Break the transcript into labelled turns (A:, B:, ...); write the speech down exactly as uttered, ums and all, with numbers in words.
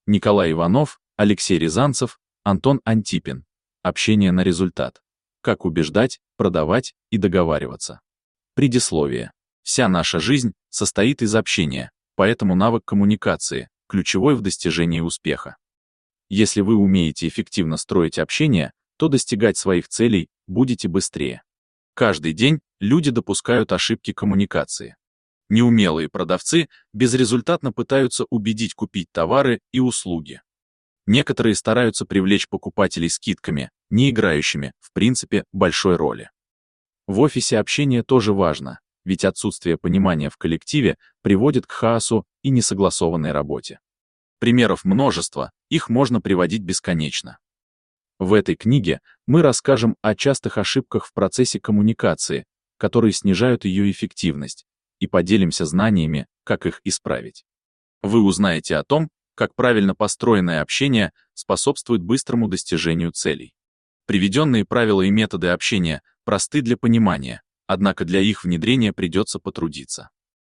A: Николай Иванов, Алексей Рязанцев, Антон Антипин. Общение на результат. Как убеждать, продавать и договариваться. Предисловие. Вся наша жизнь состоит из общения, поэтому навык коммуникации – ключевой в достижении успеха. Если вы умеете эффективно строить общение, то достигать своих целей будете быстрее. Каждый день люди допускают ошибки коммуникации. Неумелые продавцы безрезультатно пытаются убедить купить товары и услуги. Некоторые стараются привлечь покупателей скидками, не играющими, в принципе, большой роли. В офисе общение тоже важно, ведь отсутствие понимания в коллективе приводит к хаосу и несогласованной работе. Примеров множество, их можно приводить бесконечно. В этой книге мы расскажем о частых ошибках в процессе коммуникации, которые снижают ее эффективность, и поделимся знаниями, как их исправить. Вы узнаете о том, как правильно построенное общение способствует быстрому достижению целей. Приведенные правила и методы общения просты для понимания, однако для их внедрения придется потрудиться.